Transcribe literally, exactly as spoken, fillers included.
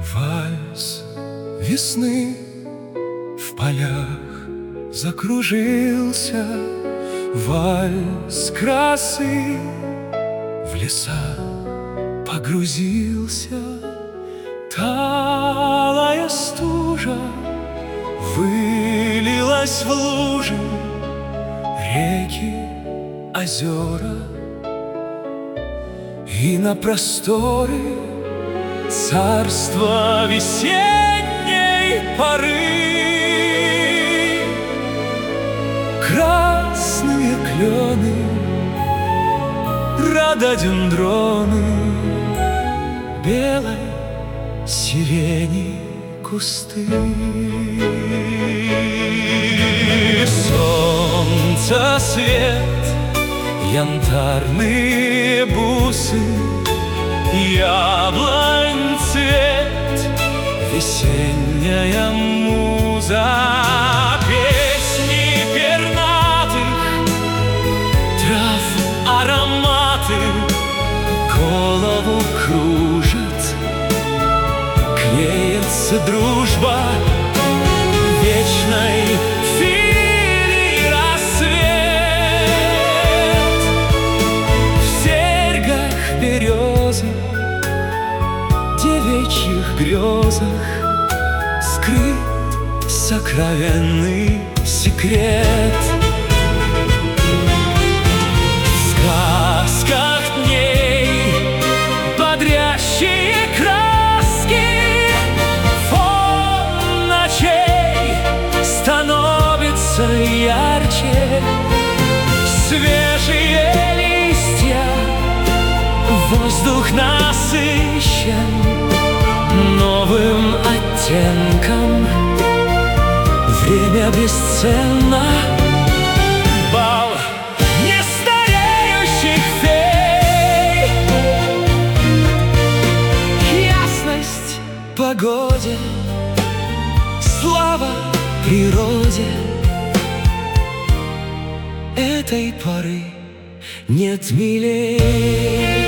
Вальс весны в полях закружился, вальс красы в леса погрузился. Талая стужа вылилась в лужи, реки, озера, и на просторы царство весенней поры. Красные клены, рододендроны, белой сирени кусты. Солнце свет, янтарные бусы, яблонь цвет, весенняя муза. Песни пернатых трав, ароматы голову кружат. Клеится дружба вечной филии рассвет. В серьгах березы, девичьих грезах скрыт сокровенный секрет. В сказках дней бодрящие краски, фон ночей становится ярче. Свежие листья, воздух насыщен новым оттенком. Время бесценно, бал нестареющих фей. Ясность погоде, слава природе. Этой поры нет милей.